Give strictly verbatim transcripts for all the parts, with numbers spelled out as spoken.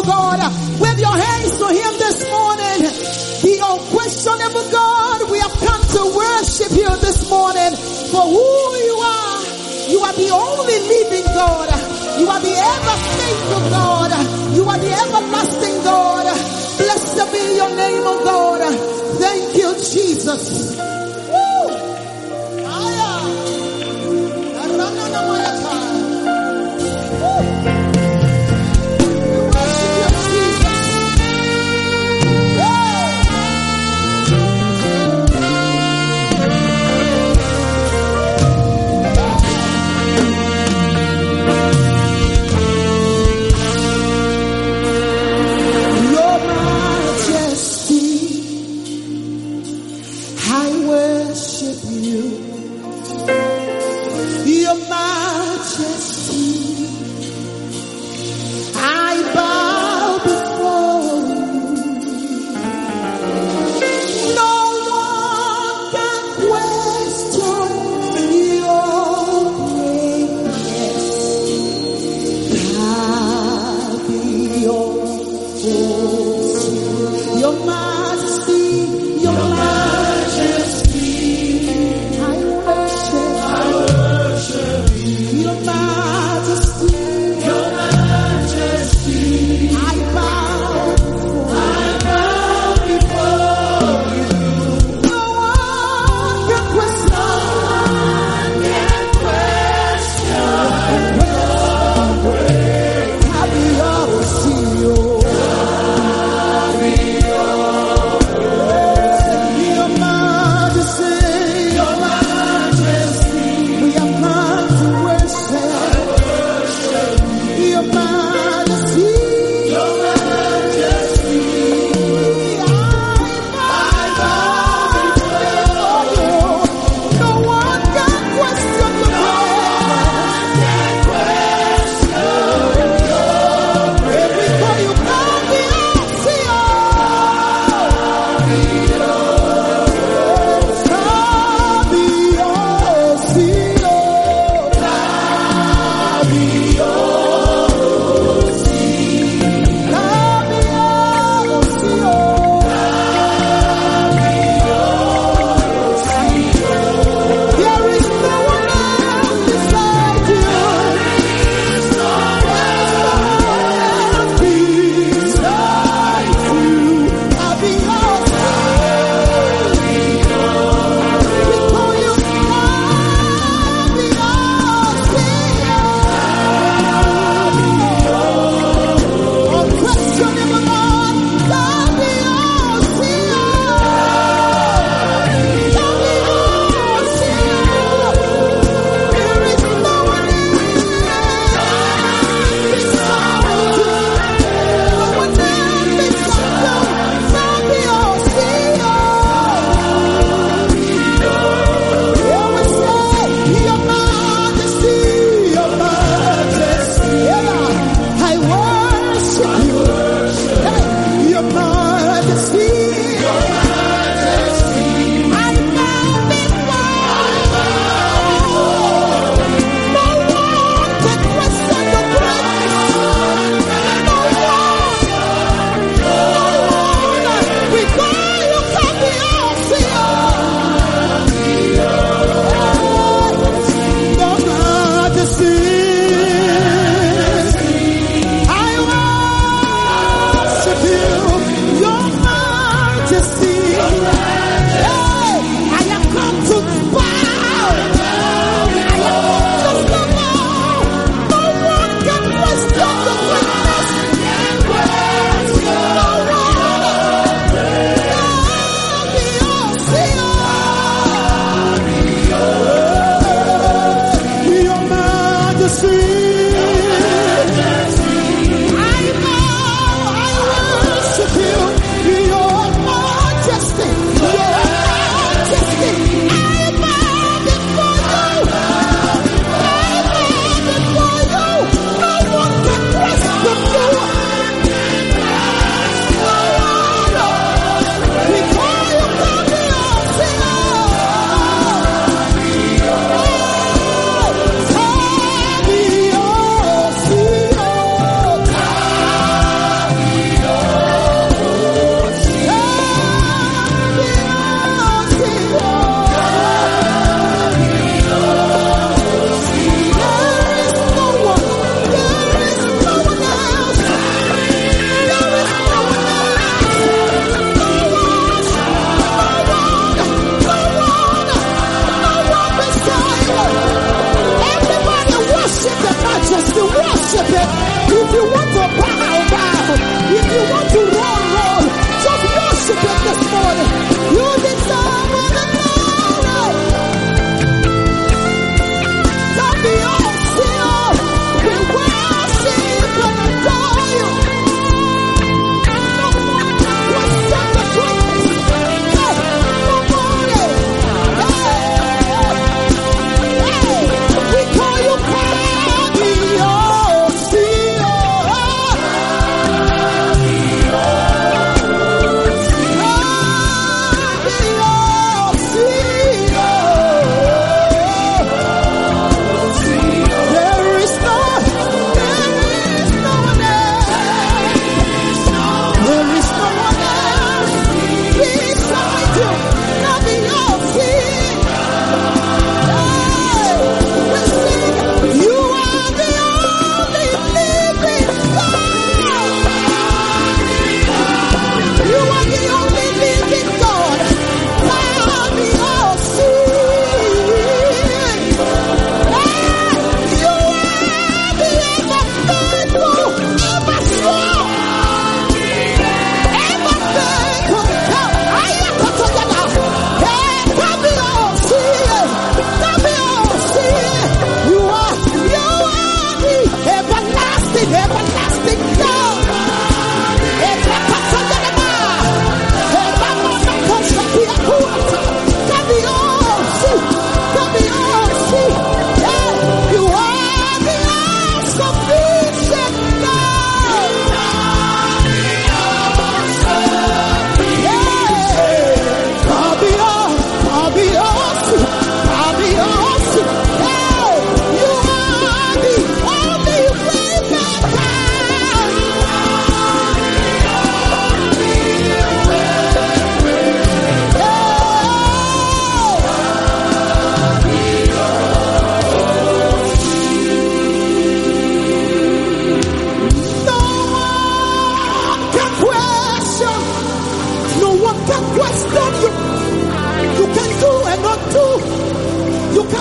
God. With your hands to him this morning. The unquestionable God, we have come to worship you this morning for who you are. You are the only living God. You are the ever faithful God. You are the everlasting God. Blessed be your name, O God. Thank you, Jesus. Woo! Aya. Woo! Your majesty, I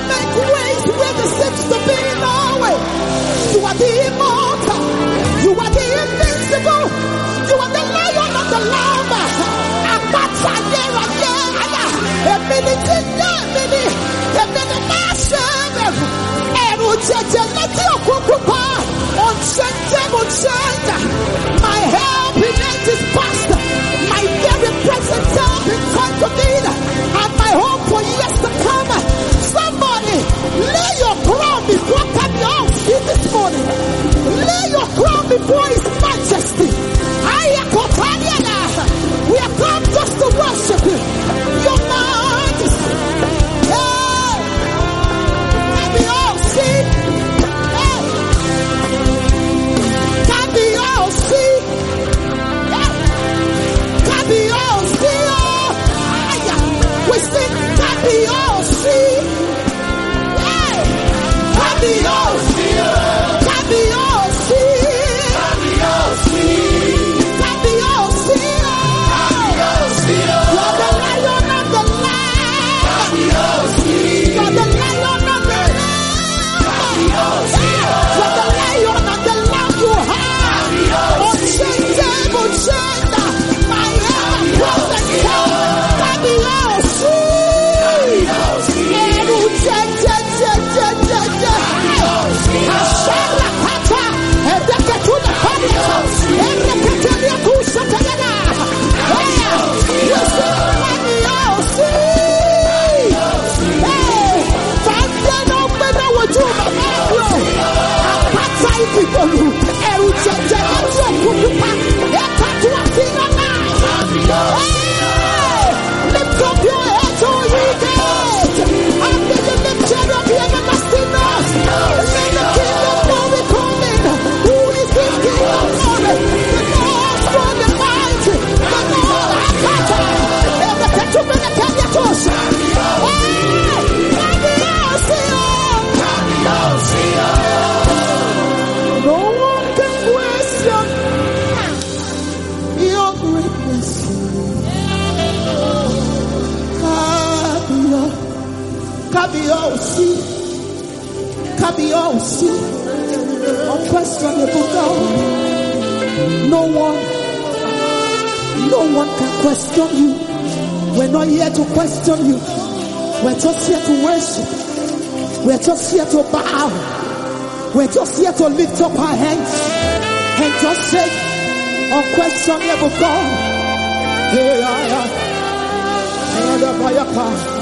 make ways where there seems to be no way. You are the immortal. You are the invincible. You are the lion of the lamb. Apata yera yera. Eminiti yemini. Emini mashem. Eru jeje leti okukupa. Unchanged, unchanged. My help in ages past. My very present help in time to need. And my hope for years to come. Somebody, lay your crown before Kadion's feet this morning. Lay your crown before His Majesty. We have come just to worship Him. Your Majesty. Hey, can we all see? Hey, can we all see? Hey, can we all see? Oh, we sing, can we all see? Hey, can we all see? Can we all see? Can we all see? Can we all see? You're the lion of the land. You're the lion of the land. You're the lion of the land you have. Unchangeable, unchangeable. My ever present help. Can we all see? Eru je je je je je je. Ashara kata. Edeketuna kata. Edeketunia kusatayana. You see, can we all see? Hey, Fanta no matter what you do, Apata ikipolu, eru jeje ati okukupa, eka tu akina na. Hey, lift up your heads, all ye gates, and be the lifted up the everlasting arms. Let the King of glory come in. Who is this King of glory? The Lord strong and mighty, the Lord Akata. Every ketchup in the Kenya toss. Hey, can we all see all? Can we all see all? No one can question your greatness. Can we all, can we all see? Can we all see? Unquestionable God. No one, no one can question you. We're not here to question you. We're just here to worship. We're just here to bow. We're just here to lift up our hands and just say, unquestionable God. Here I am.